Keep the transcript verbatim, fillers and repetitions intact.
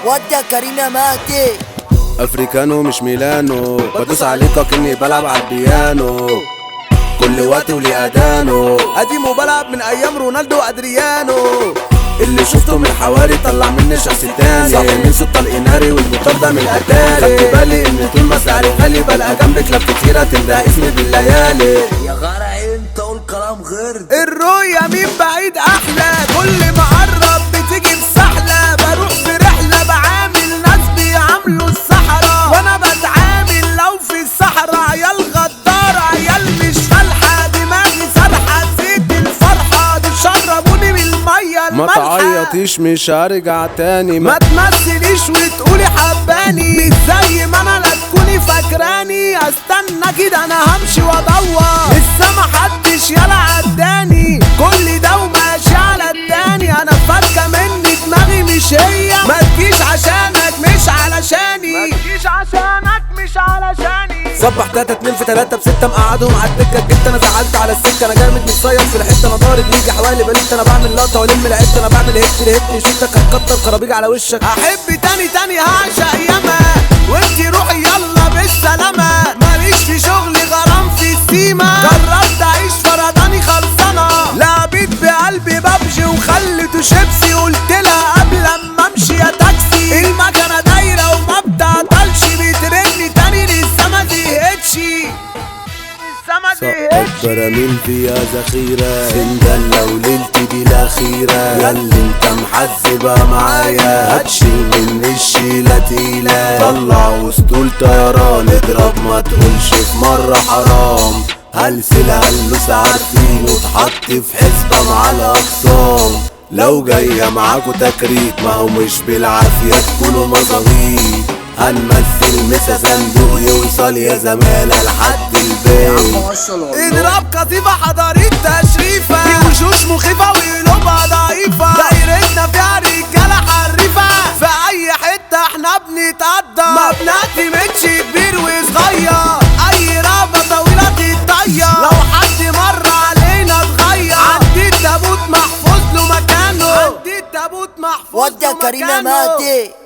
ودي كريم يا مهدي. افريكانو مش ميلانو، بدوس عليك كأني بلعب على البيانو، كل وقت ولي اذانه، قديم وبلعب من ايام رونالدو وادريانو، اللي شفته من حوالي طلع مني شخص تاني، صاحي من صوت طلق ناري والموتور ده من الاتاري، خدت بالي ان طول ما سعري غالي بلقى جنبي كلاب كتيرة تنده اسمي بالليالي. يا غرق انت قول كلام غير الرؤية من بعيد احلى، كل ما اقرب بتيجي بسحلة، بروح في رحلة بعامل ناس بيعاملوا الصحراء، وانا بتعامل لو في الصحراء عيال غدارة، عيال مش فالحة، دماغي سرحة، زيت الفرحة دي شربوني من المية ما المالحة. تعيطيش مش هرجع تاني، ما تمثليش وتقولي حباني، مش زي ما انا لا تكوني فاكراني، استنى كده انا همشي وادور، لسه محدش يلا عداني، كل ده وماشي على التاني، انا فاكه مني دماغي مش هي، ما تجيش عشانك مش علشاني، ما تجيش عشانك مش علشاني. صبح تلاتة اتنين في تلاتة بستة مقعدهم على الدكة، جبت انا زعلت على السكة، انا جامد متصيد في الحتة، انا ضارب يجي حوالي بلت، انا بعمل لقطة والم العدة، انا بعمل هيت لهيت شفتك هتكتر خرابيج على وشك، احب تاني تاني هعشق ياما، وانتي روحي يلا بالسلامة، ماليش في شغلي غرام في السيما، جربت اعيش فرداني خلصانة، لعبت بقلبي ببجي وخلته شيبسي، قلت لها قبل اما امشي يا تاكسي، المكنة دايرة وما بتعطلش، بترني تاني لسه ما زهقتش، لسه ما سقط زهقتش. براميل فيها ذخيرة، سندلة وليلتي دي الأخيرة، ياللي انت محزبة معايا، هتشيل مني الشيلة تقيلة، طلع وسطول طيران، اضرب ما تقولش في مرة حرام، هلسل هلوس عارفين وتحط في حسبة مع الأقسام، لو جاية معاكوا تكريت ما هو مش بالعافية تكونوا مظابيط، هنمثل مسا صندوق يوصل يا زمالة لحد البيت، اضرب قصيفة حضاريت تشريفة، في وشوش مخيفة وقلوبها ضعيفة، دايرتنا فيها رجالة حريفة، في أي حتة احنا بنتقدر، ما بنعتمدش كبير وصغير، أي رابة طويلة تتطير، لو حد مر علينا اتغير، عندي التابوت محفوظ له مكانه، عندي التابوت محفوظ ودي له كريم يا مكانه. مهدي.